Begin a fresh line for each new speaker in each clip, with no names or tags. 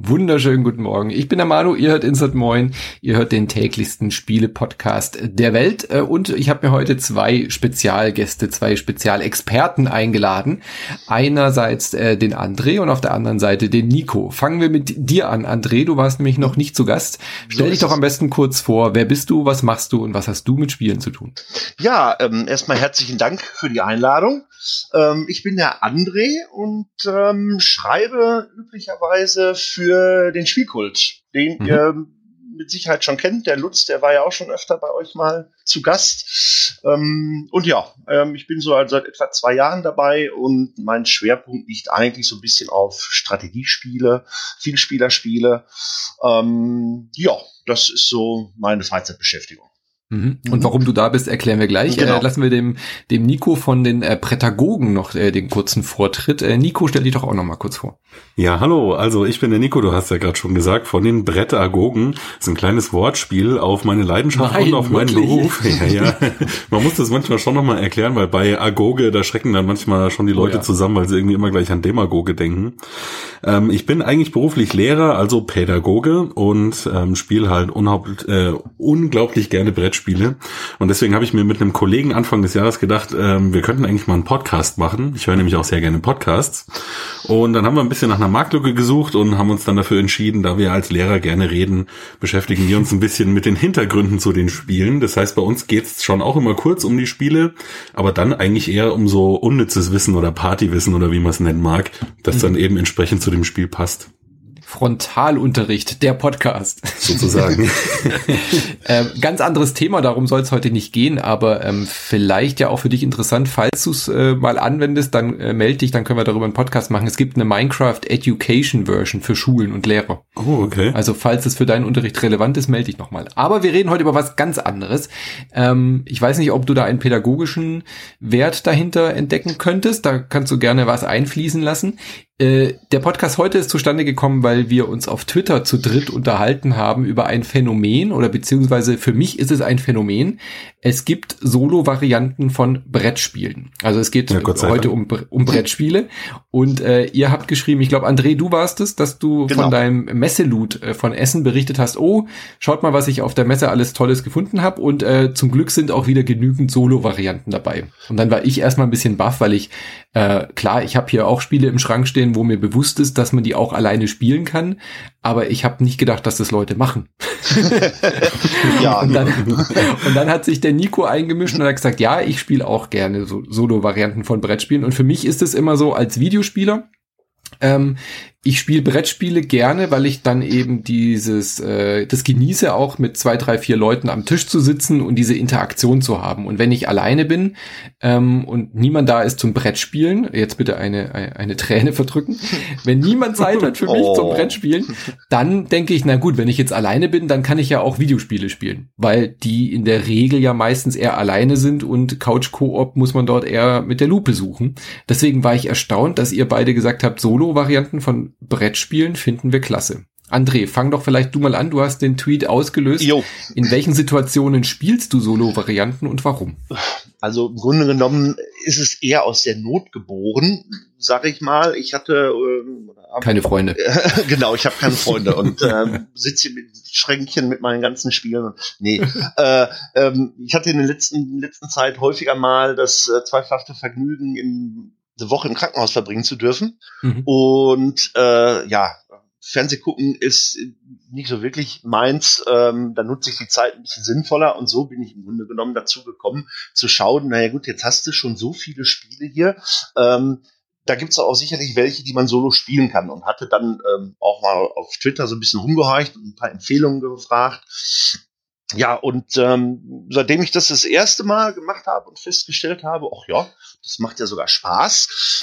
wunderschönen guten Morgen. Ich bin der Manu, ihr hört Insert Moin, ihr hört den täglichsten Spiele-Podcast der Welt und ich habe mir heute zwei Spezialgäste, zwei Spezialexperten eingeladen. Einerseits den André und auf der anderen Seite den Nico. Fangen wir mit dir an, André, du warst nämlich noch nicht zu Gast. Stell dich doch am besten kurz vor, wer bist du, was machst du und was hast du mit Spielen zu tun?
Ja, erstmal herzlichen Dank für die Einladung. Ich bin der André und schreibe üblicherweise für den Spielkult, den ihr mit Sicherheit schon kennt. Der Lutz, der war ja auch schon öfter bei euch mal zu Gast. Und ja, ich bin so seit etwa 2 Jahren dabei und mein Schwerpunkt liegt eigentlich so ein bisschen auf Strategiespiele, Vielspielerspiele. Ja, das ist so meine Freizeitbeschäftigung.
Und warum du da bist, erklären wir gleich.
Genau.
Lassen wir dem Nico von den Prädagogen noch den kurzen Vortritt. Nico, stell dich doch auch noch mal kurz vor.
Ja, hallo, also ich bin der Nico, du hast ja gerade schon gesagt, von den Prädagogen. Das ist ein kleines Wortspiel auf meine Leidenschaft und auf meinen Beruf. Ja. Man muss das manchmal schon nochmal erklären, weil bei Agoge, da schrecken dann manchmal schon die Leute zusammen, weil sie irgendwie immer gleich an Demagoge denken. Ich bin eigentlich beruflich Lehrer, also Pädagoge und spiele halt unglaublich gerne Brettspiele. Und deswegen habe ich mir mit einem Kollegen Anfang des Jahres gedacht, wir könnten eigentlich mal einen Podcast machen. Ich höre nämlich auch sehr gerne Podcasts. Und dann haben wir ein bisschen nach einer Marktlücke gesucht und haben uns dann dafür entschieden, da wir als Lehrer gerne reden, beschäftigen wir uns ein bisschen mit den Hintergründen zu den Spielen. Das heißt, bei uns geht's schon auch immer kurz um die Spiele, aber dann eigentlich eher um so unnützes Wissen oder Partywissen oder wie man es nennen mag, das dann eben entsprechend zu dem Spiel passt.
Frontalunterricht, der Podcast.
Sozusagen.
Ganz anderes Thema, darum soll es heute nicht gehen, aber vielleicht ja auch für dich interessant, falls du es mal anwendest, dann melde dich, dann können wir darüber einen Podcast machen. Es gibt eine Minecraft Education Version für Schulen und Lehrer.
Oh, okay.
Also falls es für deinen Unterricht relevant ist, melde dich nochmal. Aber wir reden heute über was ganz anderes. Ich weiß nicht, ob du da einen pädagogischen Wert dahinter entdecken könntest, da kannst du gerne was einfließen lassen. Der Podcast heute ist zustande gekommen, weil wir uns auf Twitter zu dritt unterhalten haben über ein Phänomen oder beziehungsweise für mich ist es ein Phänomen. Es gibt Solo-Varianten von Brettspielen. Also es geht heute um Brettspiele und ihr habt geschrieben, ich glaube André, du warst es, dass du von deinem Messeloot von Essen berichtet hast, oh, schaut mal, was ich auf der Messe alles Tolles gefunden habe und zum Glück sind auch wieder genügend Solo-Varianten dabei. Und dann war ich erstmal ein bisschen baff, weil ich klar, ich habe hier auch Spiele im Schrank stehen, wo mir bewusst ist, dass man die auch alleine spielen kann, aber ich habe nicht gedacht, dass das Leute machen.
Ja.
Und dann hat sich der Nico eingemischt und hat gesagt, ja, ich spiele auch gerne so Solo-Varianten von Brettspielen und für mich ist es immer so als Videospieler, ich spiele Brettspiele gerne, weil ich dann eben das genieße, auch mit 2, 3, 4 Leuten am Tisch zu sitzen und diese Interaktion zu haben. Und wenn ich alleine bin und niemand da ist zum Brettspielen, jetzt bitte eine Träne verdrücken, wenn niemand Zeit hat für mich zum Brettspielen, dann denke ich, na gut, wenn ich jetzt alleine bin, dann kann ich ja auch Videospiele spielen, weil die in der Regel ja meistens eher alleine sind und Couch-Koop muss man dort eher mit der Lupe suchen. Deswegen war ich erstaunt, dass ihr beide gesagt habt, Solo-Varianten von Brettspielen finden wir klasse. André, fang doch vielleicht du mal an. Du hast den Tweet ausgelöst.
Jo.
In welchen Situationen spielst du Solo-Varianten und warum?
Also im Grunde genommen ist es eher aus der Not geboren, sag ich mal. Ich hatte
keine Freunde.
Genau, ich habe keine Freunde und sitze hier mit Schränkchen mit meinen ganzen Spielen. Nee, ich hatte in der letzten Zeit häufiger mal das zweifache Vergnügen, in eine Woche im Krankenhaus verbringen zu dürfen. Und Fernseh gucken ist nicht so wirklich meins. Da nutze ich die Zeit ein bisschen sinnvoller und so bin ich im Grunde genommen dazu gekommen, zu schauen, naja gut, jetzt hast du schon so viele Spiele hier. Da gibt's auch sicherlich welche, die man solo spielen kann und hatte dann auch mal auf Twitter so ein bisschen rumgehorcht und ein paar Empfehlungen gefragt. Ja, und seitdem ich das erste Mal gemacht habe und festgestellt habe, ach ja, das macht ja sogar Spaß,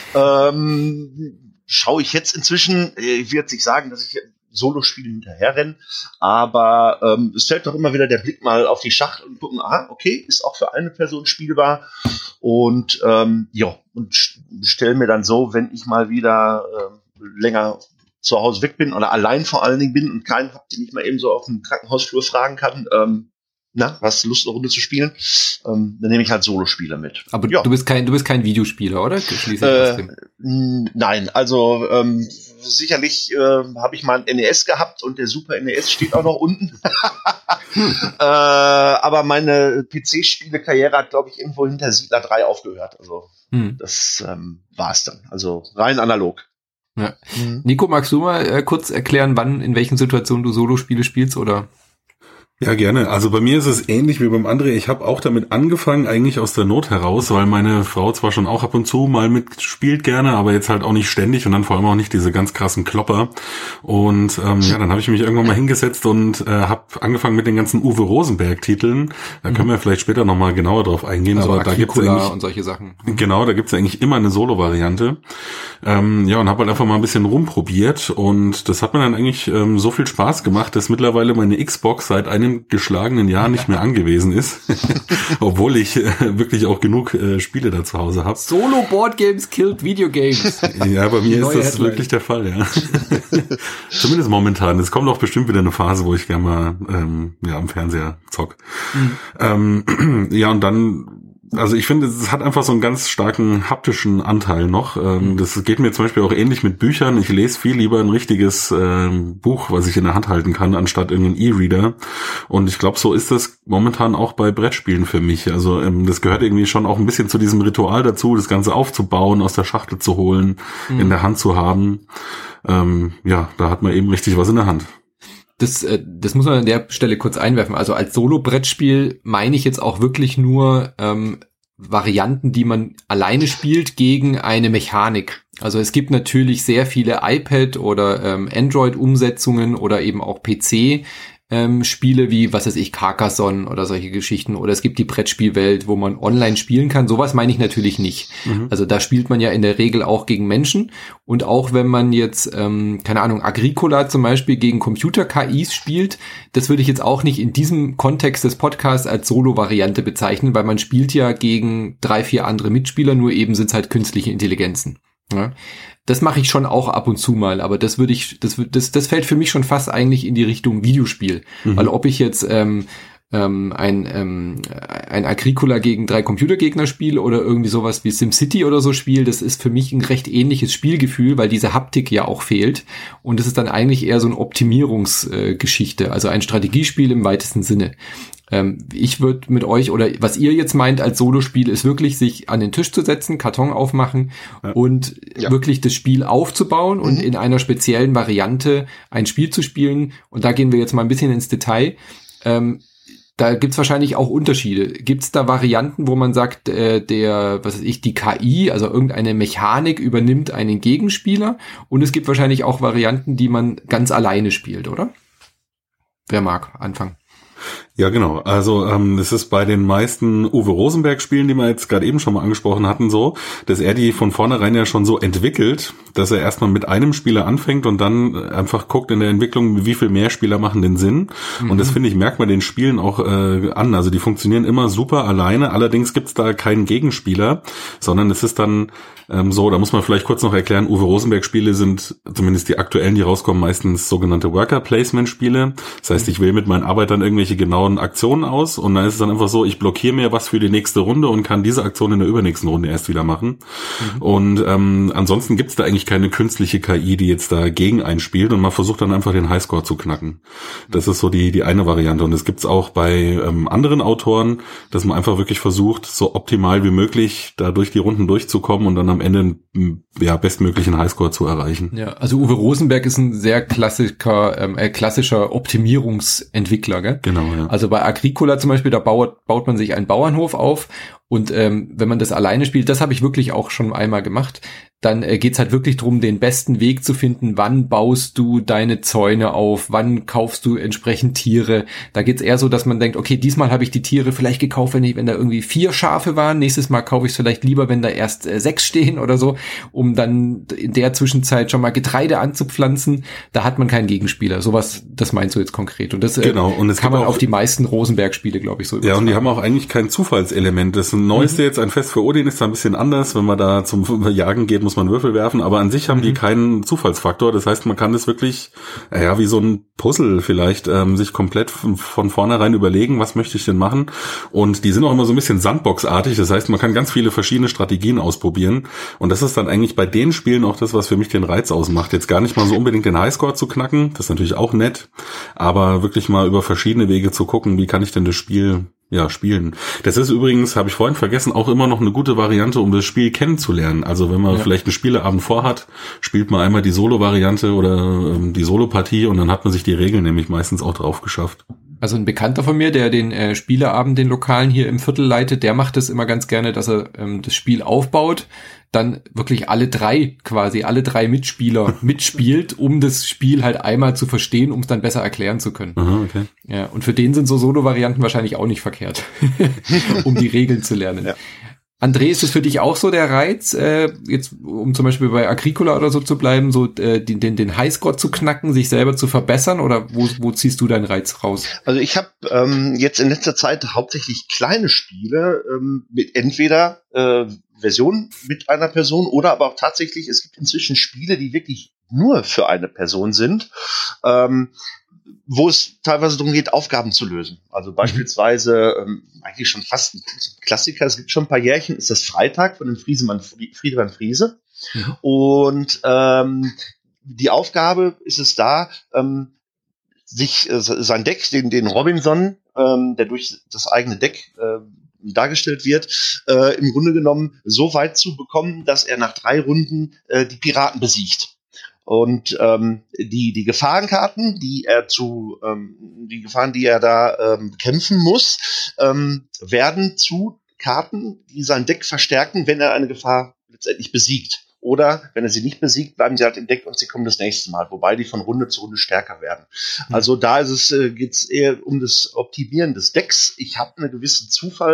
schaue ich jetzt inzwischen, ich will jetzt nicht sagen, dass ich Solo-Spiele hinterherrenne, aber es fällt doch immer wieder der Blick mal auf die Schachtel und gucken, aha, okay, ist auch für eine Person spielbar und und stelle mir dann so, wenn ich mal wieder länger zu Hause weg bin oder allein vor allen Dingen bin und keinen hab, den ich mal eben so auf dem Krankenhausflur fragen kann, hast Lust, eine Runde zu spielen, dann nehme ich halt Solospieler mit.
Aber du bist kein Videospieler, oder?
Nein, also sicherlich habe ich mal ein NES gehabt und der Super NES steht auch noch unten. Aber meine PC-Spiele-Karriere hat, glaube ich, irgendwo hinter Siedler 3 aufgehört. Also das war's dann. Also rein analog.
Ja. Nico, magst du mal kurz erklären, wann, in welchen Situationen du Solospiele spielst, oder?
Ja, gerne. Also bei mir ist es ähnlich wie beim André. Ich habe auch damit angefangen, eigentlich aus der Not heraus, weil meine Frau zwar schon auch ab und zu mal mitspielt gerne, aber jetzt halt auch nicht ständig und dann vor allem auch nicht diese ganz krassen Klopper. Und dann habe ich mich irgendwann mal hingesetzt und habe angefangen mit den ganzen Uwe Rosenberg-Titeln. Da können wir vielleicht später nochmal genauer drauf eingehen.
Also
aber da gibt's eigentlich
und solche Sachen.
Genau, da gibt's eigentlich immer eine Solo-Variante. Und habe halt einfach mal ein bisschen rumprobiert und das hat mir dann eigentlich so viel Spaß gemacht, dass mittlerweile meine Xbox seit einem geschlagenen Jahr nicht mehr angewiesen ist, obwohl ich wirklich auch genug Spiele da zu Hause habe.
Solo Board Games killed Video Games.
Ja, bei mir ist das wirklich der Fall, ja. Zumindest momentan. Es kommt auch bestimmt wieder eine Phase, wo ich gerne mal am Fernseher zock. Und dann, also ich finde, es hat einfach so einen ganz starken haptischen Anteil noch. Das geht mir zum Beispiel auch ähnlich mit Büchern. Ich lese viel lieber ein richtiges Buch, was ich in der Hand halten kann, anstatt irgendeinen E-Reader. Und ich glaube, so ist das momentan auch bei Brettspielen für mich. Also das gehört irgendwie schon auch ein bisschen zu diesem Ritual dazu, das Ganze aufzubauen, aus der Schachtel zu holen, in der Hand zu haben. Da hat man eben richtig was in der Hand.
Das muss man an der Stelle kurz einwerfen. Also als Solo-Brettspiel meine ich jetzt auch wirklich nur Varianten, die man alleine spielt gegen eine Mechanik. Also es gibt natürlich sehr viele iPad- oder Android-Umsetzungen oder eben auch PC Spiele wie, was weiß ich, Carcassonne oder solche Geschichten, oder es gibt die Brettspielwelt, wo man online spielen kann. Sowas meine ich natürlich nicht. Also da spielt man ja in der Regel auch gegen Menschen, und auch wenn man jetzt, keine Ahnung, Agricola zum Beispiel gegen Computer-KIs spielt, das würde ich jetzt auch nicht in diesem Kontext des Podcasts als Solo-Variante bezeichnen, weil man spielt ja gegen 3-4 andere Mitspieler, nur eben sind es halt künstliche Intelligenzen. Ja. Das mache ich schon auch ab und zu mal, aber das fällt für mich schon fast eigentlich in die Richtung Videospiel. Weil ob ich jetzt ein Agricola gegen 3 Computergegner spiele oder irgendwie sowas wie SimCity oder so spiele, das ist für mich ein recht ähnliches Spielgefühl, weil diese Haptik ja auch fehlt, und es ist dann eigentlich eher so eine Optimierungsgeschichte, also ein Strategiespiel im weitesten Sinne. Ich würde mit euch, oder was ihr jetzt meint als Solospiel, ist wirklich sich an den Tisch zu setzen, Karton aufmachen und wirklich das Spiel aufzubauen und in einer speziellen Variante ein Spiel zu spielen. Und da gehen wir jetzt mal ein bisschen ins Detail. Da gibt's wahrscheinlich auch Unterschiede. Gibt's da Varianten, wo man sagt, die KI, also irgendeine Mechanik übernimmt einen Gegenspieler, und es gibt wahrscheinlich auch Varianten, die man ganz alleine spielt, oder? Wer mag anfangen?
Ja, genau. Also es ist bei den meisten Uwe Rosenberg-Spielen, die wir jetzt gerade eben schon mal angesprochen hatten, so, dass er die von vornherein ja schon so entwickelt, dass er erstmal mit einem Spieler anfängt und dann einfach guckt in der Entwicklung, wie viel mehr Spieler machen den Sinn. Und das, finde ich, merkt man den Spielen auch an. Also die funktionieren immer super alleine. Allerdings gibt's da keinen Gegenspieler, sondern es ist dann so, da muss man vielleicht kurz noch erklären, Uwe Rosenberg-Spiele sind, zumindest die aktuellen, die rauskommen, meistens sogenannte Worker-Placement-Spiele. Das heißt, ich wähle mit meinen Arbeitern irgendwelche genauen Aktionen aus, und dann ist es dann einfach so, ich blockiere mir was für die nächste Runde und kann diese Aktion in der übernächsten Runde erst wieder machen. Und ansonsten gibt's da eigentlich keine künstliche KI, die jetzt dagegen einspielt, und man versucht dann einfach den Highscore zu knacken. Das ist so die eine Variante, und das gibt's auch bei anderen Autoren, dass man einfach wirklich versucht, so optimal wie möglich da durch die Runden durchzukommen und dann am Ende bestmöglichen Highscore zu erreichen.
Ja, also Uwe Rosenberg ist ein sehr klassischer Optimierungsentwickler, gell?
Genau, ja.
Also bei Agricola zum Beispiel, da baut man sich einen Bauernhof auf, und wenn man das alleine spielt, das habe ich wirklich auch schon einmal gemacht, dann geht's halt wirklich drum, den besten Weg zu finden, wann baust du deine Zäune auf, wann kaufst du entsprechend Tiere. Da geht's eher so, dass man denkt, okay, diesmal habe ich die Tiere vielleicht gekauft, wenn da irgendwie 4 Schafe waren, nächstes Mal kaufe ich es vielleicht lieber, wenn da erst 6 stehen oder so, um dann in der Zwischenzeit schon mal Getreide anzupflanzen. Da hat man keinen Gegenspieler. Sowas, das meinst du jetzt konkret. Und das
und es
kann man auf die meisten Rosenberg-Spiele, glaube ich, so übertragen.
Ja, und die haben auch eigentlich kein Zufallselement. Das Neueste jetzt, ein Fest für Odin, ist da ein bisschen anders. Wenn man da zum Jagen geht, muss muss man Würfel werfen, aber an sich haben die keinen Zufallsfaktor. Das heißt, man kann das wirklich, wie so ein Puzzle vielleicht, sich komplett von vornherein überlegen, was möchte ich denn machen. Und die sind auch immer so ein bisschen Sandbox-artig. Das heißt, man kann ganz viele verschiedene Strategien ausprobieren. Und das ist dann eigentlich bei den Spielen auch das, was für mich den Reiz ausmacht. Jetzt gar nicht mal so unbedingt den Highscore zu knacken. Das ist natürlich auch nett. Aber wirklich mal über verschiedene Wege zu gucken, wie kann ich denn das Spiel spielen. Das ist übrigens, habe ich vorhin vergessen, auch immer noch eine gute Variante, um das Spiel kennenzulernen. Also wenn man vielleicht einen Spieleabend vorhat, spielt man einmal die Solo-Variante oder die Solo-Partie und dann hat man sich die Regeln nämlich meistens auch drauf geschafft.
Also ein Bekannter von mir, der den Spieleabend, den Lokalen hier im Viertel leitet, der macht das immer ganz gerne, dass er das Spiel aufbaut, dann wirklich alle drei Mitspieler mitspielt, um das Spiel halt einmal zu verstehen, um es dann besser erklären zu können.
Aha, okay.
Ja, und für den sind so Solo-Varianten wahrscheinlich auch nicht verkehrt, um die Regeln zu lernen. Ja. André, ist es für dich auch so der Reiz, jetzt um zum Beispiel bei Agricola oder so zu bleiben, so den Highscore zu knacken, sich selber zu verbessern, oder wo ziehst du deinen Reiz raus?
Also ich habe jetzt in letzter Zeit hauptsächlich kleine Spiele mit entweder Version mit einer Person oder aber auch tatsächlich, es gibt inzwischen Spiele, die wirklich nur für eine Person sind, wo es teilweise darum geht, Aufgaben zu lösen. Also beispielsweise, eigentlich schon fast ein Klassiker, es gibt schon ein paar Jährchen, ist das Freitag von dem Friedemann Friese. Mhm. Und die Aufgabe ist es da, sich sein Deck, den Robinson, der durch das eigene Deck dargestellt wird, im Grunde genommen so weit zu bekommen, dass er nach 3 Runden die Piraten besiegt. Und die Gefahrenkarten, die er da bekämpfen muss, werden zu Karten, die sein Deck verstärken, wenn er eine Gefahr letztendlich besiegt. Oder wenn er sie nicht besiegt, bleiben sie halt im Deck und sie kommen das nächste Mal, wobei die von Runde zu Runde stärker werden. Also da geht's eher um das Optimieren des Decks. Ich habe einen gewissen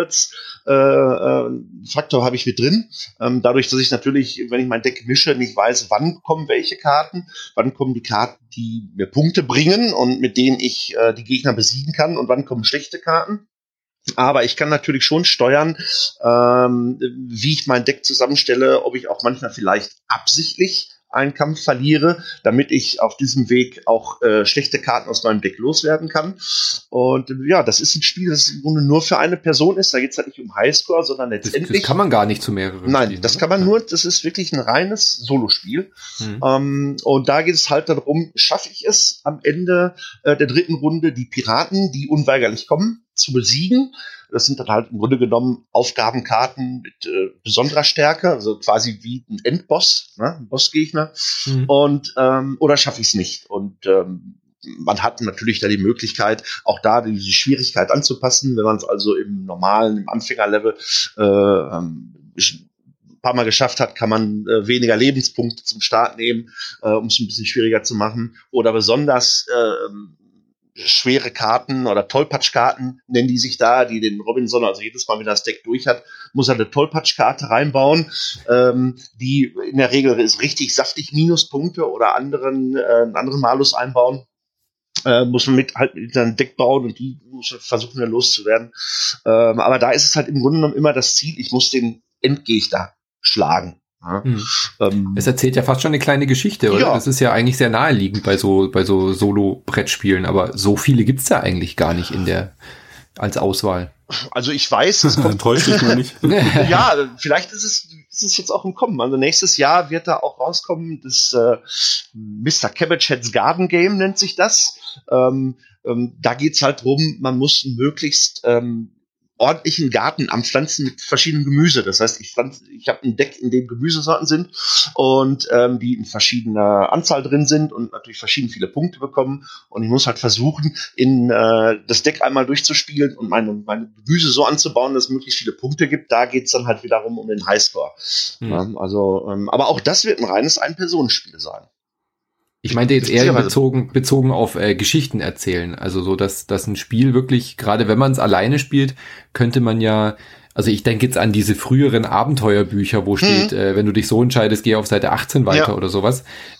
Zufallsfaktor habe ich mit drin. Dadurch, dass ich natürlich, wenn ich mein Deck mische, nicht weiß, wann kommen welche Karten, wann kommen die Karten, die mir Punkte bringen und mit denen ich die Gegner besiegen kann, und wann kommen schlechte Karten. Aber ich kann natürlich schon steuern, wie ich mein Deck zusammenstelle, ob ich auch manchmal vielleicht absichtlich einen Kampf verliere, damit ich auf diesem Weg auch schlechte Karten aus meinem Deck loswerden kann. Und ja, das ist ein Spiel, das im Grunde nur für eine Person ist. Da geht es halt nicht um Highscore, sondern letztendlich...
Das kann man gar nicht zu mehreren
Nein,
spielen,
das kann man nur, das ist wirklich ein reines Solospiel. Und da geht es halt darum, schaffe ich es am Ende der 3. Runde, die Piraten, die unweigerlich kommen, zu besiegen. Das sind dann halt im Grunde genommen Aufgabenkarten mit besonderer Stärke, also quasi wie ein Endboss, ne? Ein Bossgegner. Und oder schaffe ich es nicht. Und man hat natürlich da die Möglichkeit, auch da die Schwierigkeit anzupassen, wenn man es also im Anfängerlevel ein paar Mal geschafft hat, kann man weniger Lebenspunkte zum Start nehmen, um es ein bisschen schwieriger zu machen. Oder besonders schwere Karten oder Tollpatschkarten nennen die sich da, die den Robinson, also jedes Mal, wenn er das Deck durch hat, muss er eine Tollpatschkarte reinbauen, die in der Regel ist richtig saftig Minuspunkte oder einen anderen Malus einbauen. Muss man mit einem Deck bauen und die muss man versuchen, dann loszuwerden. Aber da ist es halt im Grunde genommen immer das Ziel, ich muss den Endgegner schlagen. Ja.
Es erzählt ja fast schon eine kleine Geschichte, oder? Ja. Das ist ja eigentlich sehr naheliegend bei so Solo-Brettspielen, aber so viele gibt's ja eigentlich gar nicht als Auswahl.
Also ich weiß, es kommt.
Täuscht dich mal nicht.
Ja, vielleicht ist es jetzt auch im Kommen. Also nächstes Jahr wird da auch rauskommen, das Mr. Cabbagehead's Garden Game nennt sich das. Da geht's halt drum, man muss möglichst ordentlichen Garten anpflanzen mit verschiedenen Gemüse. Das heißt, ich habe ein Deck, in dem Gemüsesorten sind und die in verschiedener Anzahl drin sind und natürlich verschieden viele Punkte bekommen. Und ich muss halt versuchen, in das Deck einmal durchzuspielen und meine Gemüse so anzubauen, dass es möglichst viele Punkte gibt. Da geht's dann halt wiederum um den Highscore. Ja, also, aber auch das wird ein reines Ein-Personen-Spiel sein.
Ich meinte jetzt eher bezogen auf Geschichten erzählen. Also so, dass ein Spiel wirklich, gerade wenn man es alleine spielt, könnte man ja, also ich denke jetzt an diese früheren Abenteuerbücher, wo steht, wenn du dich so entscheidest, geh auf Seite 18 weiter oder sowas.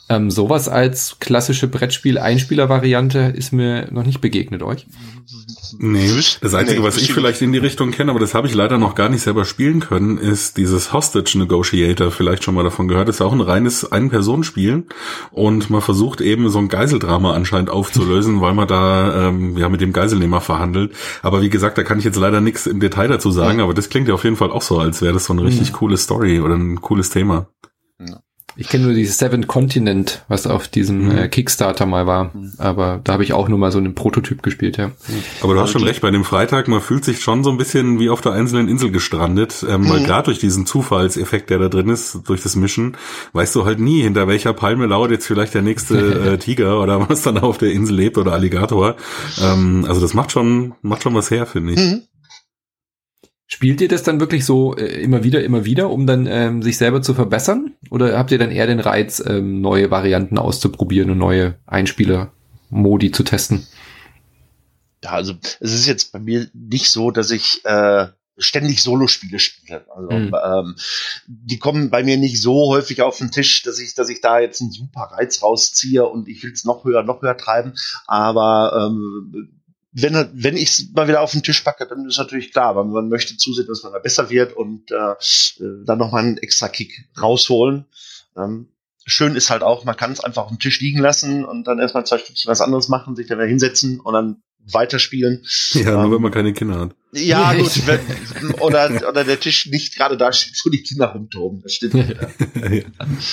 Sowas als klassische Brettspiel-Einspieler-Variante ist mir noch nicht begegnet, euch?
Nee, das Einzige, was ich vielleicht in die Richtung kenne, aber das habe ich leider noch gar nicht selber spielen können, ist dieses Hostage Negotiator, vielleicht schon mal davon gehört. Das ist auch ein reines Ein-Personen-Spiel und man versucht eben so ein Geiseldrama anscheinend aufzulösen, weil man da mit dem Geiselnehmer verhandelt. Aber wie gesagt, da kann ich jetzt leider nichts im Detail dazu sagen, aber das klingt ja auf jeden Fall auch so, als wäre das so eine richtig coole Story oder ein cooles Thema.
Ja.
Ich kenne nur dieses Seven Continent, was auf diesem Kickstarter mal war. Aber da habe ich auch nur mal so einen Prototyp gespielt, ja.
Aber du hast schon recht, bei dem Freitag, man fühlt sich schon so ein bisschen wie auf der einzelnen Insel gestrandet, weil gerade durch diesen Zufallseffekt, der da drin ist, durch das Mischen, weißt du halt nie, hinter welcher Palme lauert jetzt vielleicht der nächste Tiger oder was dann auf der Insel lebt oder Alligator. Also das macht schon was her, finde ich.
Spielt ihr das dann wirklich so immer wieder, um dann sich selber zu verbessern? Oder habt ihr dann eher den Reiz, neue Varianten auszuprobieren und neue Einspieler-Modi zu testen?
Ja, also es ist jetzt bei mir nicht so, dass ich ständig Solospiele spiele. Also die kommen bei mir nicht so häufig auf den Tisch, dass ich da jetzt einen super Reiz rausziehe und ich will es noch höher treiben. Aber wenn ich es mal wieder auf den Tisch packe, dann ist natürlich klar, weil man möchte zusehen, dass man da besser wird und dann nochmal einen extra Kick rausholen. Schön ist halt auch, man kann es einfach auf dem Tisch liegen lassen und dann erstmal 2 Stündchen was anderes machen, sich dann wieder hinsetzen und dann weiterspielen.
Ja, nur wenn man keine Kinder hat.
Ja, gut, oder der Tisch nicht gerade da steht, wo die Kinder rumtoben. Das stimmt. Ja.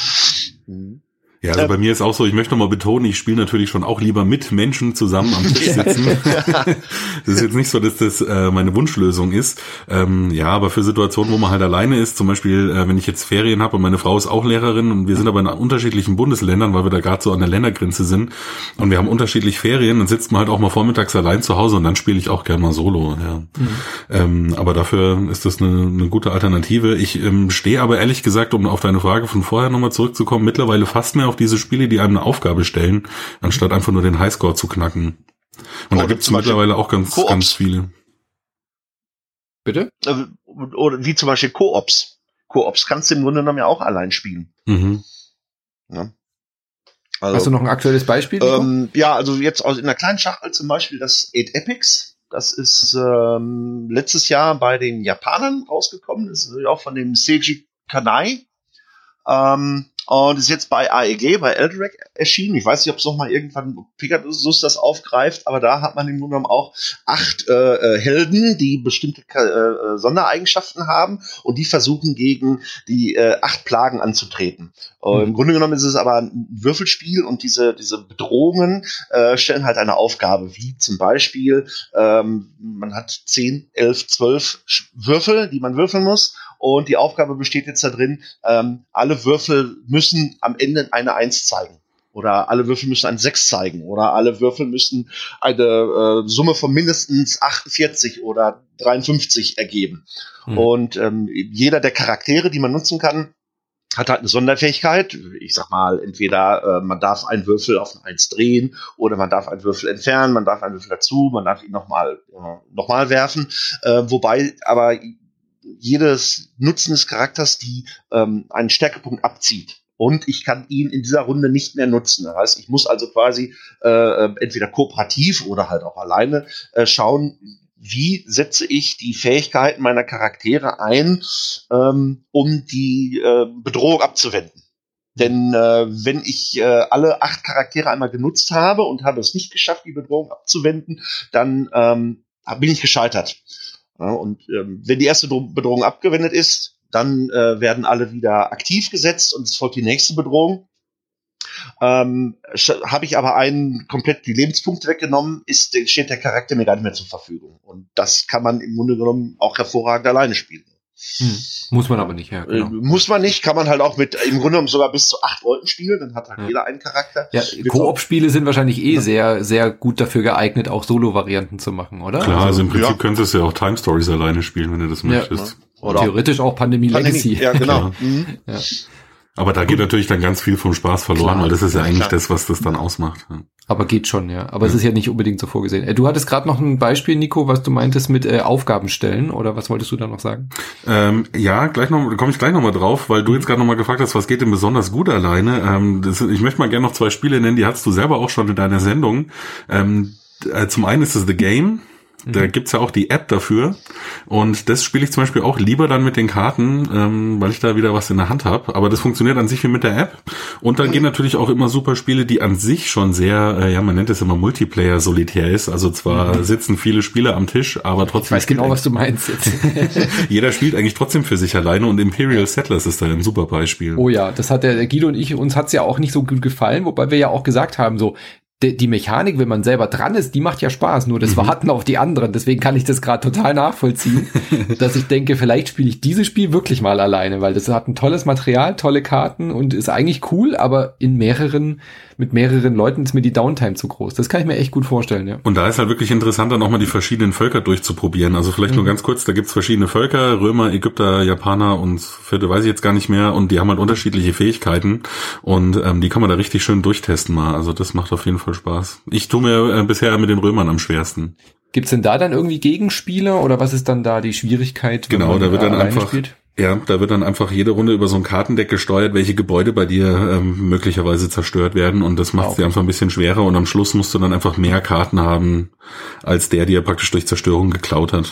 Ja, also bei mir ist auch so, ich möchte noch mal betonen, ich spiele natürlich schon auch lieber mit Menschen zusammen am Tisch sitzen. Das ist jetzt nicht so, dass das meine Wunschlösung ist. Ja, aber für Situationen, wo man halt alleine ist, zum Beispiel, wenn ich jetzt Ferien habe und meine Frau ist auch Lehrerin und wir sind aber in unterschiedlichen Bundesländern, weil wir da gerade so an der Ländergrenze sind und wir haben unterschiedlich Ferien, dann sitzt man halt auch mal vormittags allein zu Hause und dann spiele ich auch gerne mal Solo. Ja. Aber dafür ist das eine gute Alternative. Ich stehe aber ehrlich gesagt, um auf deine Frage von vorher nochmal zurückzukommen, mittlerweile fast mehr auf diese Spiele, die einem eine Aufgabe stellen, anstatt einfach nur den Highscore zu knacken. Und da gibt es mittlerweile auch ganz viele.
Bitte?
Oder wie zum Beispiel Koops. Koops kannst du im Grunde genommen ja auch allein spielen. Ja. Also,
hast du noch ein aktuelles Beispiel?
Ja, also jetzt in der kleinen Schachtel zum Beispiel das 8 Epics. Das ist letztes Jahr bei den Japanern rausgekommen. Das ist auch von dem Seiji Kanai. Und ist jetzt bei AEG, bei Elderac erschienen. Ich weiß nicht, ob es noch mal irgendwann Pegasus das aufgreift, aber da hat man im Grunde genommen auch 8 Helden, die bestimmte Sondereigenschaften haben und die versuchen gegen die 8 Plagen anzutreten. Im Grunde genommen ist es aber ein Würfelspiel und diese Bedrohungen stellen halt eine Aufgabe, wie zum Beispiel man hat 10, 11, 12 Würfel, die man würfeln muss. Und die Aufgabe besteht jetzt da drin, alle Würfel müssen am Ende eine 1 zeigen. Oder alle Würfel müssen eine 6 zeigen. Oder alle Würfel müssen eine Summe von mindestens 48 oder 53 ergeben. Und jeder der Charaktere, die man nutzen kann, hat halt eine Sonderfähigkeit. Ich sag mal, entweder man darf einen Würfel auf eine 1 drehen oder man darf einen Würfel entfernen, man darf einen Würfel dazu, man darf ihn nochmal werfen. Wobei aber jedes Nutzen des Charakters die einen Stärkepunkt abzieht. Und ich kann ihn in dieser Runde nicht mehr nutzen. Das heißt, ich muss also quasi entweder kooperativ oder halt auch alleine schauen, wie setze ich die Fähigkeiten meiner Charaktere ein, um die Bedrohung abzuwenden. Denn wenn ich alle 8 Charaktere einmal genutzt habe und habe es nicht geschafft, die Bedrohung abzuwenden, dann bin ich gescheitert. Ja, und wenn die erste Bedrohung abgewendet ist, dann werden alle wieder aktiv gesetzt und es folgt die nächste Bedrohung. Habe ich aber komplett die Lebenspunkte weggenommen, steht der Charakter mir gar nicht mehr zur Verfügung. Und das kann man im Grunde genommen auch hervorragend alleine spielen.
Muss man aber nicht, ja. Genau.
Muss man nicht, kann man halt auch im Grunde genommen sogar bis zu 8 Leuten spielen, dann hat halt jeder einen Charakter.
Ja, Koop-Spiele sind wahrscheinlich sehr, sehr gut dafür geeignet, auch Solo-Varianten zu machen, oder?
Klar, also im Prinzip könntest du ja auch Time Stories alleine spielen, wenn du das möchtest.
Oder theoretisch auch Pandemie Legacy.
Ja, genau.
Ja.
Aber da geht natürlich dann ganz viel vom Spaß verloren, klar, weil das ist ja eigentlich das, was das dann ausmacht. Ja.
Aber geht schon, ja. Aber es ist ja nicht unbedingt so vorgesehen. Du hattest gerade noch ein Beispiel, Nico, was du meintest mit Aufgaben stellen, oder was wolltest du da noch sagen?
Ja, komme ich gleich noch mal drauf, weil du jetzt gerade noch mal gefragt hast, was geht denn besonders gut alleine. Ich möchte mal gerne noch 2 Spiele nennen, die hattest du selber auch schon in deiner Sendung. Zum einen ist es The Game. Da gibt's ja auch die App dafür und das spiele ich zum Beispiel auch lieber dann mit den Karten, weil ich da wieder was in der Hand habe. Aber das funktioniert an sich wie mit der App. Und dann gehen natürlich auch immer super Spiele, die an sich schon sehr, man nennt es immer Multiplayer-solitär ist. Also zwar sitzen viele Spieler am Tisch, aber trotzdem...
Ich weiß genau, was du meinst jetzt.
Jeder spielt eigentlich trotzdem für sich alleine und Imperial Settlers ist da ein super Beispiel.
Oh ja, das hat der Guido und ich, uns hat's ja auch nicht so gut gefallen, wobei wir ja auch gesagt haben, so... Die Mechanik, wenn man selber dran ist, die macht ja Spaß, nur das Warten auf die anderen. Deswegen kann ich das gerade total nachvollziehen, dass ich denke, vielleicht spiele ich dieses Spiel wirklich mal alleine, weil das hat ein tolles Material, tolle Karten und ist eigentlich cool, aber mit mehreren Leuten ist mir die Downtime zu groß. Das kann ich mir echt gut vorstellen, ja.
Und da ist halt wirklich interessant, dann nochmal die verschiedenen Völker durchzuprobieren. Also vielleicht nur ganz kurz, da gibt's verschiedene Völker, Römer, Ägypter, Japaner und vierte weiß ich jetzt gar nicht mehr und die haben halt unterschiedliche Fähigkeiten und die kann man da richtig schön durchtesten mal. Also das macht auf jeden Fall Spaß. Ich tue mir bisher mit den Römern am schwersten.
Gibt's denn da dann irgendwie Gegenspieler oder was ist dann da die Schwierigkeit, wenn man
da wird dann einfach
spielt?
Ja, da wird dann einfach jede Runde über so ein Kartendeck gesteuert, welche Gebäude bei dir möglicherweise zerstört werden und das macht es dir einfach ein bisschen schwerer und am Schluss musst du dann einfach mehr Karten haben, als der dir praktisch durch Zerstörung geklaut hat.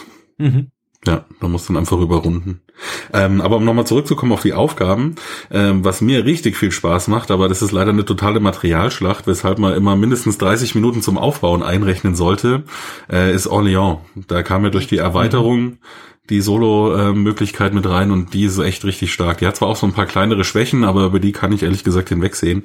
Ja, da musst du dann einfach überrunden. Aber um nochmal zurückzukommen auf die Aufgaben, was mir richtig viel Spaß macht, aber das ist leider eine totale Materialschlacht, weshalb man immer mindestens 30 Minuten zum Aufbauen einrechnen sollte, ist Orléans. Da kam ja durch die Erweiterung die Solo-Möglichkeit mit rein und die ist echt richtig stark. Die hat zwar auch so ein paar kleinere Schwächen, aber über die kann ich ehrlich gesagt hinwegsehen.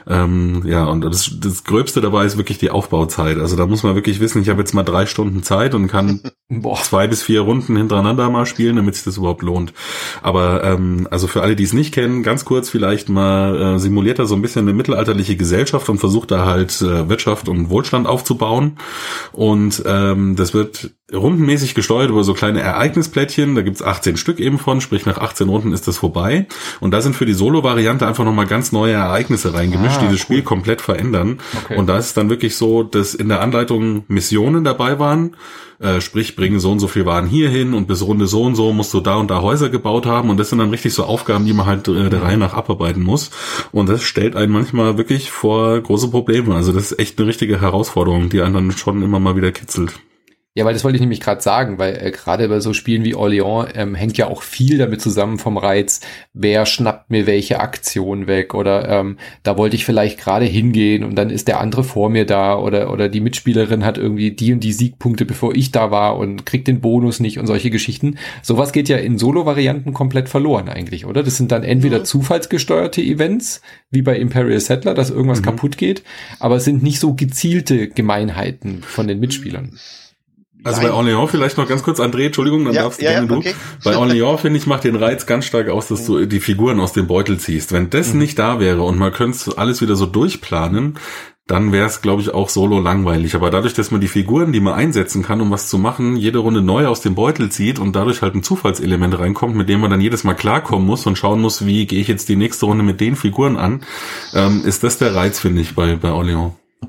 Und das Gröbste dabei ist wirklich die Aufbauzeit. Also da muss man wirklich wissen, ich habe jetzt mal 3 Stunden Zeit und kann 2 bis 4 Runden hintereinander mal spielen, damit sich das überhaupt lohnt. Aber also für alle, die es nicht kennen, ganz kurz vielleicht mal simuliert er so ein bisschen eine mittelalterliche Gesellschaft und versucht da halt Wirtschaft und Wohlstand aufzubauen. Und das wird rundenmäßig gesteuert über so kleine Ereignisplättchen, da gibt's 18 Stück eben von, sprich nach 18 Runden ist das vorbei und da sind für die Solo-Variante einfach nochmal ganz neue Ereignisse reingemischt, die das Spiel komplett verändern. Okay. Und da ist es dann wirklich so, dass in der Anleitung Missionen dabei waren, sprich bringen so und so viel Waren hier hin und bis Runde so und so musst du da und da Häuser gebaut haben und das sind dann richtig so Aufgaben, die man halt der Reihe nach abarbeiten muss und das stellt einen manchmal wirklich vor große Probleme, also das ist echt eine richtige Herausforderung, die einen dann schon immer mal wieder kitzelt.
Ja, weil das wollte ich nämlich gerade sagen, weil gerade bei so Spielen wie Orléans hängt ja auch viel damit zusammen vom Reiz, wer schnappt mir welche Aktion weg oder da wollte ich vielleicht gerade hingehen und dann ist der andere vor mir da oder die Mitspielerin hat irgendwie die und die Siegpunkte, bevor ich da war und kriegt den Bonus nicht und solche Geschichten. Sowas geht ja in Solo-Varianten komplett verloren eigentlich, oder? Das sind dann entweder zufallsgesteuerte Events, wie bei Imperial Settler, dass irgendwas kaputt geht, aber es sind nicht so gezielte Gemeinheiten von den Mitspielern.
Also bei Orléans vielleicht noch ganz kurz, André, Entschuldigung, dann darfst du gerne du. Okay. Bei Orléans, finde ich, macht den Reiz ganz stark aus, dass du die Figuren aus dem Beutel ziehst. Wenn das nicht da wäre und man könnte alles wieder so durchplanen, dann wäre es, glaube ich, auch solo langweilig. Aber dadurch, dass man die Figuren, die man einsetzen kann, um was zu machen, jede Runde neu aus dem Beutel zieht und dadurch halt ein Zufallselement reinkommt, mit dem man dann jedes Mal klarkommen muss und schauen muss, wie gehe ich jetzt die nächste Runde mit den Figuren an, ist das der Reiz, finde ich, bei Orléans.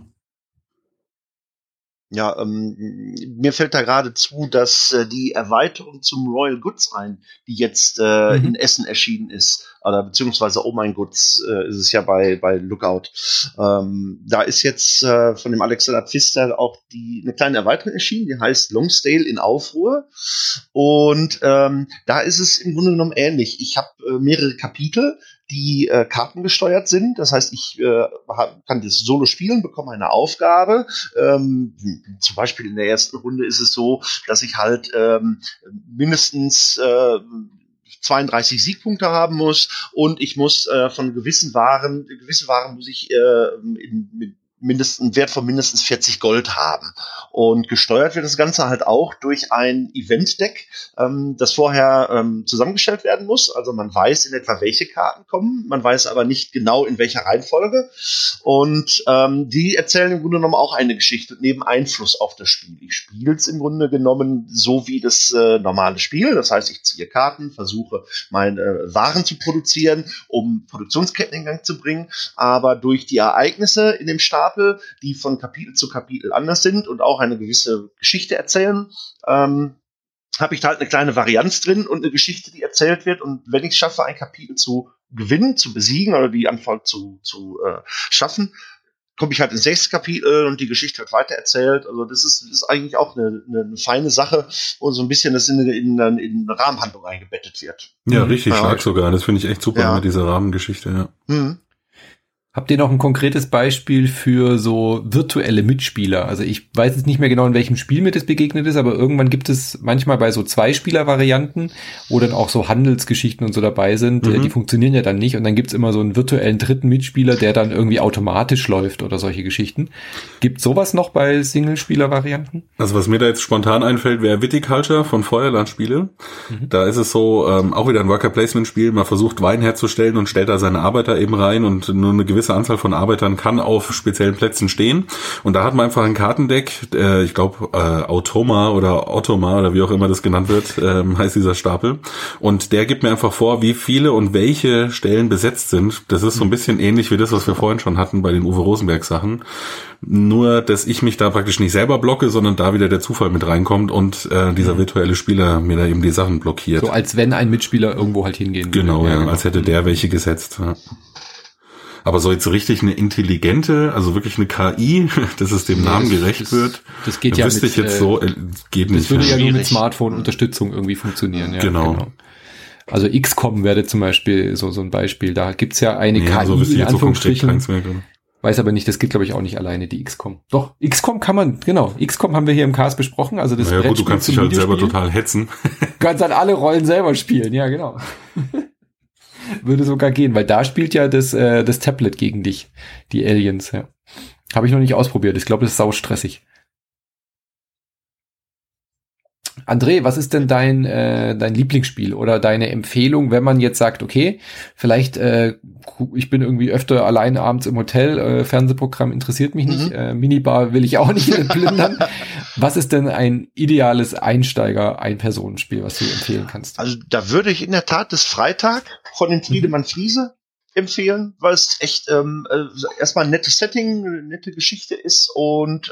Ja, mir fällt da gerade zu, dass die Erweiterung zum Royal Goods rein, die jetzt in Essen erschienen ist, oder beziehungsweise Oh mein Goods ist es ja bei Lookout. Da ist jetzt von dem Alexander Pfister auch eine kleine Erweiterung erschienen, die heißt Longsdale in Aufruhr. Und da ist es im Grunde genommen ähnlich. Ich habe mehrere Kapitel, die kartengesteuert sind. Das heißt, ich kann das Solo spielen, bekomme eine Aufgabe. Zum Beispiel in der ersten Runde ist es so, dass ich halt mindestens 32 Siegpunkte haben muss und ich muss von gewisse Waren muss ich einen Wert von mindestens 40 Gold haben. Und gesteuert wird das Ganze halt auch durch ein Event-Deck, das vorher zusammengestellt werden muss. Also man weiß in etwa, welche Karten kommen, man weiß aber nicht genau, in welcher Reihenfolge. Und die erzählen im Grunde genommen auch eine Geschichte und nehmen Einfluss auf das Spiel. Ich spiele es im Grunde genommen so wie das normale Spiel. Das heißt, ich ziehe Karten, versuche meine Waren zu produzieren, um Produktionsketten in Gang zu bringen. Aber durch die Ereignisse in dem Stapel, die von Kapitel zu Kapitel anders sind und auch eine gewisse Geschichte erzählen, habe ich da halt eine kleine Varianz drin und eine Geschichte, die erzählt wird. Und wenn ich es schaffe, ein Kapitel zu gewinnen, zu besiegen oder die Anfang zu schaffen, komme ich halt ins 6. Kapitel und die Geschichte wird weiter erzählt. Also das ist eigentlich auch eine feine Sache, wo so ein bisschen das in eine Rahmenhandlung eingebettet wird.
Ja, richtig stark sogar. Das finde ich echt super mit dieser Rahmengeschichte, ja.
Mhm.
Habt ihr noch ein konkretes Beispiel für so virtuelle Mitspieler? Also ich weiß jetzt nicht mehr genau, in welchem Spiel mir das begegnet ist, aber irgendwann gibt es manchmal bei so Zweispieler-Varianten, wo dann auch so Handelsgeschichten und so dabei sind, die funktionieren ja dann nicht und dann gibt's immer so einen virtuellen dritten Mitspieler, der dann irgendwie automatisch läuft oder solche Geschichten. Gibt sowas noch bei Singlespieler-Varianten?
Also was mir da jetzt spontan einfällt, wäre Viticulture von Feuerland-Spiele. Da ist es so, auch wieder ein Worker-Placement-Spiel, man versucht Wein herzustellen und stellt da seine Arbeiter eben rein und nur eine gewisse Anzahl von Arbeitern kann auf speziellen Plätzen stehen. Und da hat man einfach ein Kartendeck, ich glaube Automa oder wie auch immer das genannt wird, heißt dieser Stapel. Und der gibt mir einfach vor, wie viele und welche Stellen besetzt sind. Das ist so ein bisschen ähnlich wie das, was wir vorhin schon hatten bei den Uwe Rosenberg Sachen. Nur, dass ich mich da praktisch nicht selber blocke, sondern da wieder der Zufall mit reinkommt und dieser virtuelle Spieler mir da eben die Sachen blockiert.
So als wenn ein Mitspieler irgendwo halt hingehen würde.
Genau, ja, als hätte der welche gesetzt. Ja. Aber so jetzt richtig eine intelligente, also wirklich eine KI, dass es dem Namen gerecht wird,
das geht ja
wüsste ich jetzt so, geht nicht.
Das würde ja nur mit Smartphone-Unterstützung irgendwie funktionieren. Ja,
genau.
Also XCOM wäre zum Beispiel so ein Beispiel. Da gibt's ja eine KI,
so
in Anführungsstrichen. Weiß aber nicht, das geht glaube ich auch nicht alleine, die XCOM. Doch, XCOM kann man, genau. XCOM haben wir hier im Cast besprochen. Also das
gut, du kannst dich halt selber total hetzen.
Du kannst halt alle Rollen selber spielen, ja genau. Würde sogar gehen, weil da spielt ja das Tablet gegen dich, die Aliens, ja. Habe ich noch nicht ausprobiert. Ich glaube, das ist saustressig. André, was ist denn dein Lieblingsspiel oder deine Empfehlung, wenn man jetzt sagt, okay, vielleicht ich bin irgendwie öfter allein abends im Hotel, Fernsehprogramm interessiert mich nicht, Minibar will ich auch nicht plündern. Was ist denn ein ideales Einsteiger-Ein-Personen-Spiel, was du empfehlen kannst?
Also da würde ich in der Tat das Freitag von dem Friedemann Friese empfehlen, weil es echt erstmal ein nettes Setting, eine nette Geschichte ist und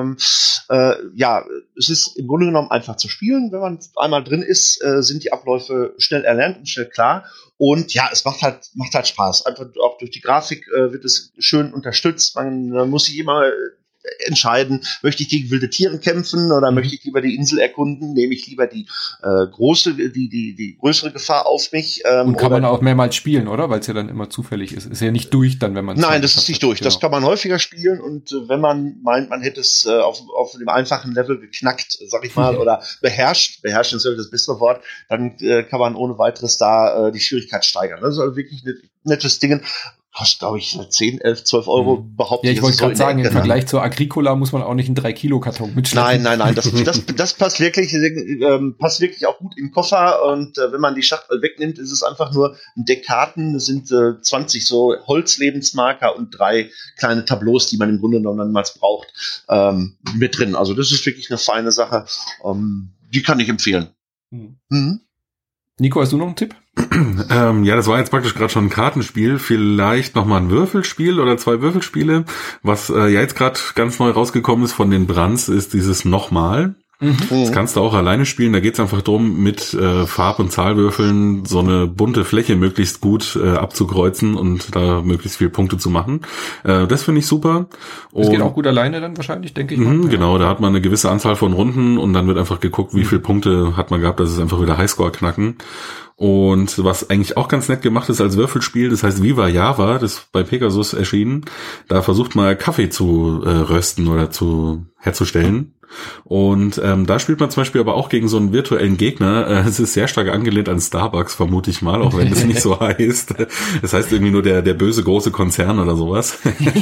es ist im Grunde genommen einfach zu spielen. Wenn man einmal drin ist, sind die Abläufe schnell erlernt und schnell klar. Und ja, es macht halt Spaß. Einfach auch durch die Grafik wird es schön unterstützt. Man muss sich immer entscheiden, möchte ich gegen wilde Tiere kämpfen oder möchte ich lieber die Insel erkunden, nehme ich lieber die größere Gefahr auf mich.
Und kann man auch mehrmals spielen, oder? Weil es ja dann immer zufällig ist. Ist ja nicht durch dann, wenn man...
Nein, das ist nicht durch. Genau. Das kann man häufiger spielen und wenn man meint, man hätte es auf dem einfachen Level geknackt, sag ich mal, oder beherrscht ist natürlich das bessere Wort, dann kann man ohne weiteres da die Schwierigkeit steigern. Das ist also wirklich ein nettes Ding. Kostet, glaube ich, 10, 11, 12 Euro behauptet.
Ja, ich wollte gerade sagen, im Vergleich zur Agricola muss man auch nicht einen 3-Kilo-Karton mitschleppen.
Nein, das passt wirklich auch gut im Koffer und wenn man die Schachtel wegnimmt, ist es einfach nur ein Deck Karten, es sind 20 so Holzlebensmarker und 3 kleine Tableaus, die man im Grunde genommen dann braucht, mit drin. Also das ist wirklich eine feine Sache, die kann ich empfehlen.
Nico, hast du noch einen Tipp?
Ja, das war jetzt praktisch gerade schon ein Kartenspiel, vielleicht nochmal ein Würfelspiel oder 2 Würfelspiele. Was ja jetzt gerade ganz neu rausgekommen ist von den Brands, ist dieses Nochmal. Das kannst du auch alleine spielen, da geht's einfach drum, mit Farb- und Zahlwürfeln so eine bunte Fläche möglichst gut abzukreuzen und da möglichst viele Punkte zu machen. Das finde ich super.
Das geht auch gut alleine dann wahrscheinlich, denke ich mal.
Genau, da hat man eine gewisse Anzahl von Runden und dann wird einfach geguckt, wie viele Punkte hat man gehabt, das ist einfach wieder Highscore knacken. Und was eigentlich auch ganz nett gemacht ist als Würfelspiel, das heißt Viva Java, das ist bei Pegasus erschienen, da versucht man Kaffee zu rösten oder herzustellen. Und da spielt man zum Beispiel aber auch gegen so einen virtuellen Gegner. Es ist sehr stark angelehnt an Starbucks, vermute ich mal, auch wenn es nicht so heißt. Das heißt irgendwie nur der böse große Konzern oder sowas.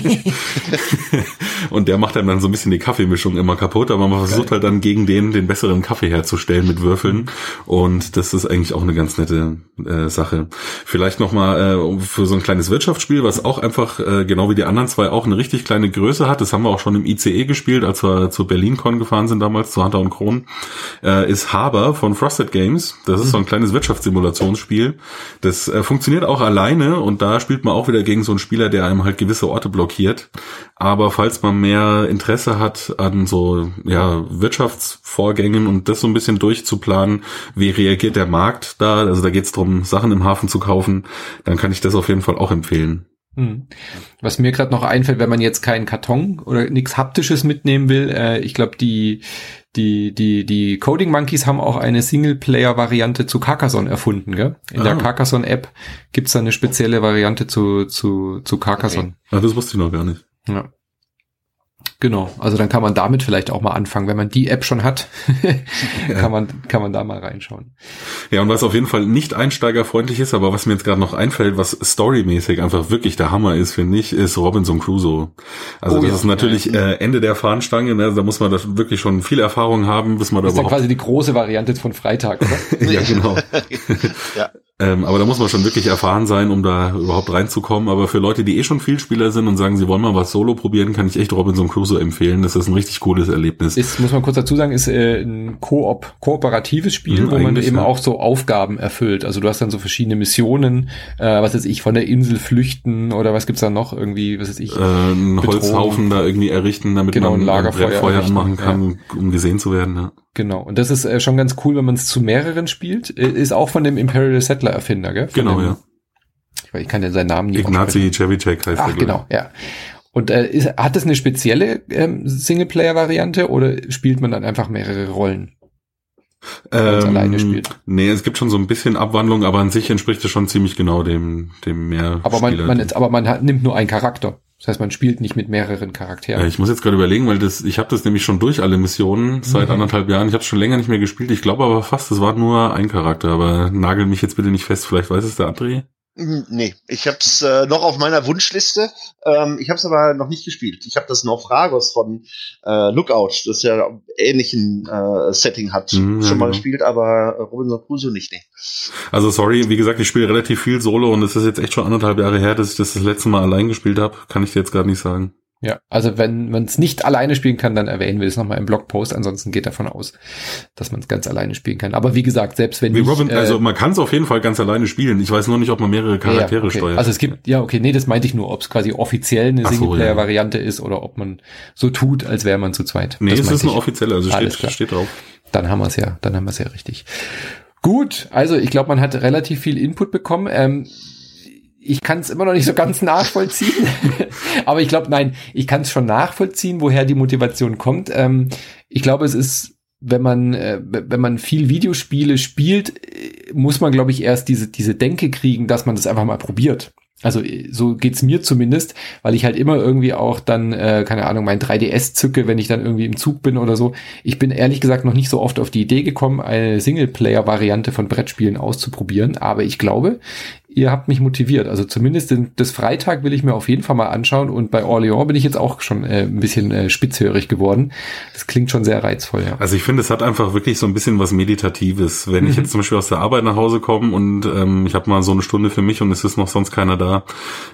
Und der macht einem dann so ein bisschen die Kaffeemischung immer kaputt, aber man versucht halt dann gegen den besseren Kaffee herzustellen mit Würfeln. Und das ist eigentlich auch eine ganz nette Sache. Vielleicht nochmal für so ein kleines Wirtschaftsspiel, was auch einfach, genau wie die anderen zwei, auch eine richtig kleine Größe hat. Das haben wir auch schon im ICE gespielt, als wir zur BerlinCon gefahren sind damals, zu Hunter und Kron, ist Haber von Frosted Games. Das ist so ein kleines Wirtschaftssimulationsspiel. Das funktioniert auch alleine und da spielt man auch wieder gegen so einen Spieler, der einem halt gewisse Orte blockiert. Aber falls man mehr Interesse hat an so Wirtschaftsvorgängen und das so ein bisschen durchzuplanen, wie reagiert der Markt da, also da geht es darum, Sachen im Hafen zu kaufen, dann kann ich das auf jeden Fall auch empfehlen.
Was mir gerade noch einfällt, wenn man jetzt keinen Karton oder nichts Haptisches mitnehmen will, ich glaube, die Coding Monkeys haben auch eine Singleplayer-Variante zu Carcassonne erfunden, gell? In der Carcassonne-App gibt's da eine spezielle Variante zu Carcassonne.
Okay. Das wusste ich noch gar nicht.
Ja. Genau, also dann kann man damit vielleicht auch mal anfangen, wenn man die App schon hat, kann man da mal reinschauen.
Ja, und was auf jeden Fall nicht einsteigerfreundlich ist, aber was mir jetzt gerade noch einfällt, was storymäßig einfach wirklich der Hammer ist, finde ich, ist Robinson Crusoe. Also das ist natürlich Ende der Fahnenstange, ne? Da muss man da wirklich schon viel Erfahrung haben, bis man da überhaupt...
Das ist dann quasi die große Variante von Freitag, oder?
Ja, genau.
Ja.
Aber da muss man schon wirklich erfahren sein, um da überhaupt reinzukommen. Aber für Leute, die schon Vielspieler sind und sagen, sie wollen mal was Solo probieren, kann ich echt Robinson Crusoe empfehlen. Das ist ein richtig cooles Erlebnis.
Muss man kurz dazu sagen, ist ein kooperatives Spiel, wo man eben auch so Aufgaben erfüllt. Also du hast dann so verschiedene Missionen, was weiß ich, von der Insel flüchten oder was gibt's da noch irgendwie, was weiß ich.
Einen Holzhaufen da irgendwie errichten, damit man ein Lagerfeuer machen kann, um gesehen zu werden, ja.
Genau, und das ist schon ganz cool, wenn man es zu mehreren spielt. Ist auch von dem Imperial Settler Erfinder, gell?
Genau, ja.
Ich kann ja seinen Namen nicht
Ignacy Trzewiczek heißt er.
Genau, ja. Und hat das eine spezielle Singleplayer-Variante oder spielt man dann einfach mehrere Rollen? Wenn man es alleine spielt?
Nee, es gibt schon so ein bisschen Abwandlung, aber an sich entspricht es schon ziemlich genau dem Mehrspieler.
Aber man nimmt nur einen Charakter. Das heißt, man spielt nicht mit mehreren Charakteren.
Ich muss jetzt gerade überlegen, weil ich habe das nämlich schon durch alle Missionen seit 1,5 Jahren. Ich habe schon länger nicht mehr gespielt. Ich glaube aber fast, es war nur ein Charakter. Aber nagel mich jetzt bitte nicht fest. Vielleicht weiß es der André.
Nee, ich hab's noch auf meiner Wunschliste. Ich hab's aber noch nicht gespielt. Ich habe das Naufragos von Lookout, das ja ähnlichen Setting hat, schon mal gespielt, aber Robinson Crusoe nicht. Nee.
Also sorry, wie gesagt, ich spiele relativ viel Solo und es ist jetzt echt schon 1,5 Jahre her, dass ich das letzte Mal allein gespielt habe. Kann ich dir jetzt gerade nicht sagen.
Ja, also wenn man es nicht alleine spielen kann, dann erwähnen wir es nochmal im Blogpost. Ansonsten geht davon aus, dass man es ganz alleine spielen kann. Aber wie gesagt, selbst wenn
also man kann es auf jeden Fall ganz alleine spielen. Ich weiß nur nicht, ob man mehrere Charaktere steuert.
Also es gibt, das meinte ich nur, ob es quasi offiziell eine Singleplayer-Variante ist oder ob man so tut, als wäre man zu zweit.
Nee, es ist eine offizielle, also steht drauf.
Dann haben wir es ja richtig. Gut, also ich glaube, man hat relativ viel Input bekommen. Ich kann es immer noch nicht so ganz nachvollziehen, aber ich kann es schon nachvollziehen, woher die Motivation kommt. Ich glaube, es ist, wenn man viel Videospiele spielt, muss man, glaube ich, erst diese Denke kriegen, dass man das einfach mal probiert. Also so geht's mir zumindest, weil ich halt immer irgendwie auch dann, keine Ahnung, mein 3DS zücke, wenn ich dann irgendwie im Zug bin oder so. Ich bin ehrlich gesagt noch nicht so oft auf die Idee gekommen, eine Singleplayer-Variante von Brettspielen auszuprobieren, aber ich glaube, ihr habt mich motiviert. Also zumindest das Freitag will ich mir auf jeden Fall mal anschauen und bei Orléans bin ich jetzt auch schon ein bisschen spitzhörig geworden. Das klingt schon sehr reizvoll, ja.
Also ich finde, es hat einfach wirklich so ein bisschen was Meditatives. Wenn ich jetzt zum Beispiel aus der Arbeit nach Hause komme und ich habe mal so eine Stunde für mich und es ist noch sonst keiner da,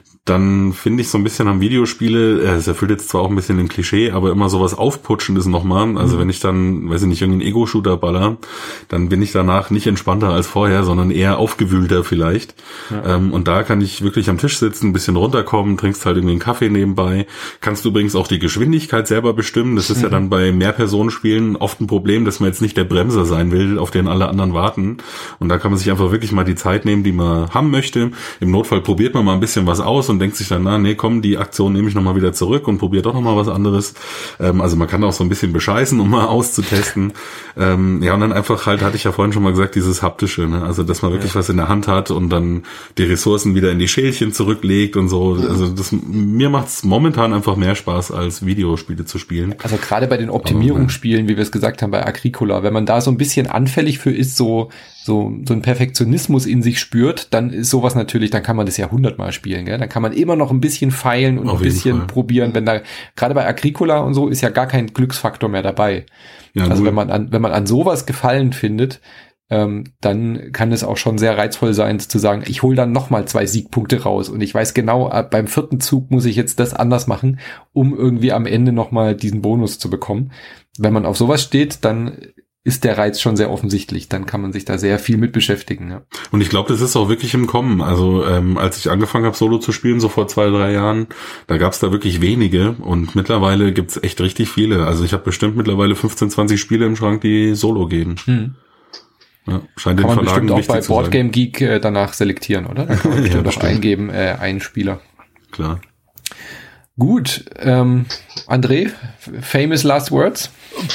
dann finde ich so ein bisschen am Videospiele, es erfüllt jetzt zwar auch ein bisschen den Klischee, aber immer sowas Aufputschendes nochmal. Also wenn ich dann, weiß ich nicht, irgendeinen Ego-Shooter baller, dann bin ich danach nicht entspannter als vorher, sondern eher aufgewühlter vielleicht. Ja. Und da kann ich wirklich am Tisch sitzen, ein bisschen runterkommen, trinkst halt irgendwie einen Kaffee nebenbei. Kannst du übrigens auch die Geschwindigkeit selber bestimmen. Das ist ja dann bei Mehrpersonenspielen oft ein Problem, dass man jetzt nicht der Bremser sein will, auf den alle anderen warten. Und da kann man sich einfach wirklich mal die Zeit nehmen, die man haben möchte. Im Notfall probiert man mal ein bisschen was aus und und denkt sich dann, nee, komm, die Aktion nehme ich nochmal wieder zurück und probiere doch nochmal was anderes. Also man kann auch so ein bisschen bescheißen, um mal auszutesten. Ja, und dann einfach halt, hatte ich ja vorhin schon mal gesagt, dieses Haptische, ne? Also dass man wirklich was in der Hand hat und dann die Ressourcen wieder in die Schälchen zurücklegt und so. Also mir macht's momentan einfach mehr Spaß, als Videospiele zu spielen.
Also gerade bei den Optimierungsspielen, wie wir es gesagt haben bei Agricola, wenn man da so ein bisschen anfällig für ist, so ein Perfektionismus in sich spürt, dann ist sowas natürlich, dann kann man das ja 100-mal spielen, gell? Dann kann man immer noch ein bisschen feilen und ein bisschen probieren, wenn da, gerade bei Agricola und so ist ja gar kein Glücksfaktor mehr dabei. Ja, also wenn man an sowas Gefallen findet, dann kann es auch schon sehr reizvoll sein, zu sagen, ich hole dann nochmal 2 Siegpunkte raus und ich weiß genau, beim 4. Zug muss ich jetzt das anders machen, um irgendwie am Ende nochmal diesen Bonus zu bekommen. Wenn man auf sowas steht, dann ist der Reiz schon sehr offensichtlich. Dann kann man sich da sehr viel mit beschäftigen. Ja.
Und ich glaube, das ist auch wirklich im Kommen. Also als ich angefangen habe, Solo zu spielen, so vor 2-3 Jahren, da gab es da wirklich wenige. Und mittlerweile gibt's echt richtig viele. Also ich habe bestimmt mittlerweile 15, 20 Spiele im Schrank, die Solo gehen. Ja, scheint
kann
den
man
Verlagen
bestimmt auch bei
wichtig zu sein.
Boardgame Geek danach selektieren, oder? Da kann man bestimmt auch eingeben, einen Spieler.
Klar.
Gut, André, famous last words?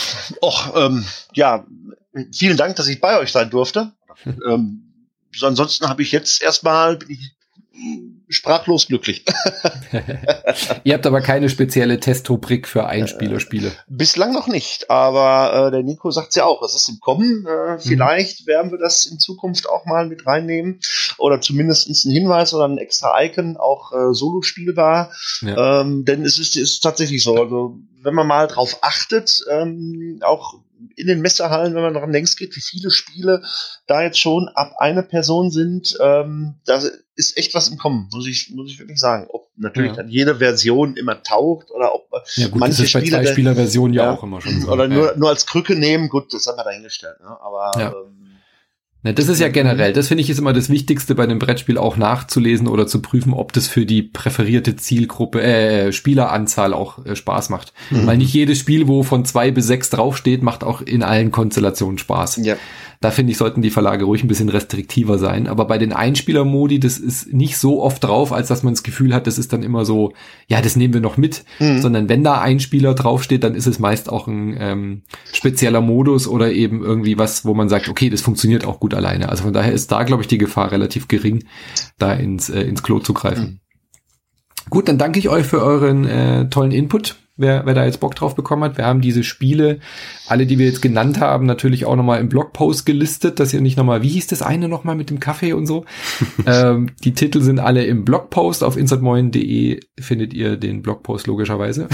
Ja, vielen Dank, dass ich bei euch sein durfte. Ansonsten habe ich jetzt bin ich sprachlos glücklich.
Ihr habt aber keine spezielle Testrubrik für Einspielerspiele.
Bislang noch nicht, aber der Nico sagt es ja auch, es ist im Kommen. Vielleicht werden wir das in Zukunft auch mal mit reinnehmen oder zumindest einen Hinweis oder ein extra Icon, auch Solo spielbar. Ja. Denn es ist tatsächlich so, also wenn man mal drauf achtet, auch in den Messehallen, wenn man daran längst geht, wie viele Spiele da jetzt schon ab eine Person sind, da ist echt was im Kommen, muss ich wirklich sagen. Ob natürlich dann jede Version immer taucht oder ob manche
das ist
Spiele
bei 2-Spieler-Versionen ja auch immer schon so.
Oder nur als Krücke nehmen, gut, das haben wir dahingestellt. Ne? Aber
das ist ja generell, das finde ich ist immer das Wichtigste bei einem Brettspiel auch nachzulesen oder zu prüfen, ob das für die präferierte Zielgruppe, Spieleranzahl auch Spaß macht. Weil nicht jedes Spiel, wo von 2 bis 6 draufsteht, macht auch in allen Konstellationen Spaß. Ja. Da finde ich, sollten die Verlage ruhig ein bisschen restriktiver sein. Aber bei den Einspieler-Modi, das ist nicht so oft drauf, als dass man das Gefühl hat, das ist dann immer so, ja, das nehmen wir noch mit. Sondern wenn da ein Spieler draufsteht, dann ist es meist auch ein spezieller Modus oder eben irgendwie was, wo man sagt, okay, das funktioniert auch gut alleine. Also von daher ist da, glaube ich, die Gefahr relativ gering, da ins Klo zu greifen. Gut, dann danke ich euch für euren tollen Input. Wer da jetzt Bock drauf bekommen hat. Wir haben diese Spiele, alle, die wir jetzt genannt haben, natürlich auch nochmal im Blogpost gelistet, dass ihr nicht nochmal, wie hieß das eine nochmal mit dem Kaffee und so? Die Titel sind alle im Blogpost. Auf insertmoin.de findet ihr den Blogpost logischerweise.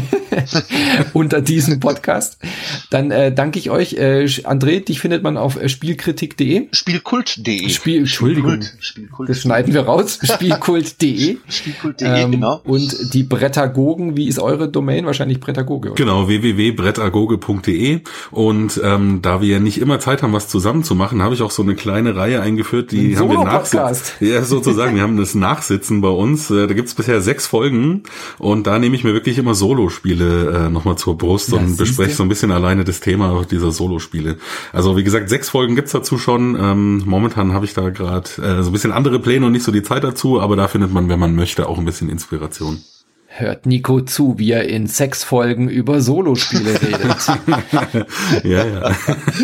Unter diesem Podcast. Dann danke ich euch. André, dich findet man auf spielkritik.de.
Spielkult.de.
Entschuldigung. Spielkult. Das schneiden wir raus. Spielkult.de.
Spielkult.de, genau.
Und die Brettagogen, wie ist eure Domain? Wahrscheinlich Brettagoge. Oder?
Genau, www.brettagoge.de. Und da wir ja nicht immer Zeit haben, was zusammen zu machen, habe ich auch so eine kleine Reihe eingeführt, die haben wir ja, sozusagen, wir haben das Nachsitzen bei uns. Da gibt's bisher 6 Folgen und da nehme ich mir wirklich immer Solospiele nochmal zur Brust und bespreche so ein bisschen alleine das Thema dieser Solospiele. Also wie gesagt, 6 Folgen gibt's dazu schon. Momentan habe ich da gerade so ein bisschen andere Pläne und nicht so die Zeit dazu, aber da findet man, wenn man möchte, auch ein bisschen Inspiration.
Hört Nico zu, wie er in 6 Folgen über Solospiele redet.
Ja.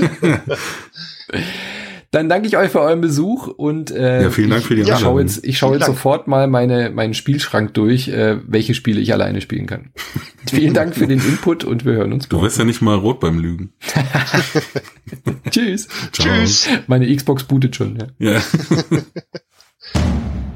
Dann danke ich euch für euren Besuch und
vielen Dank für die Einladung.
Ich schaue jetzt sofort mal meinen Spielschrank durch, welche Spiele ich alleine spielen kann. Vielen Dank für den Input und wir hören uns
morgen. Du wirst ja nicht mal rot beim Lügen.
Tschüss.
Ciao.
Tschüss. Meine Xbox bootet schon. Ja.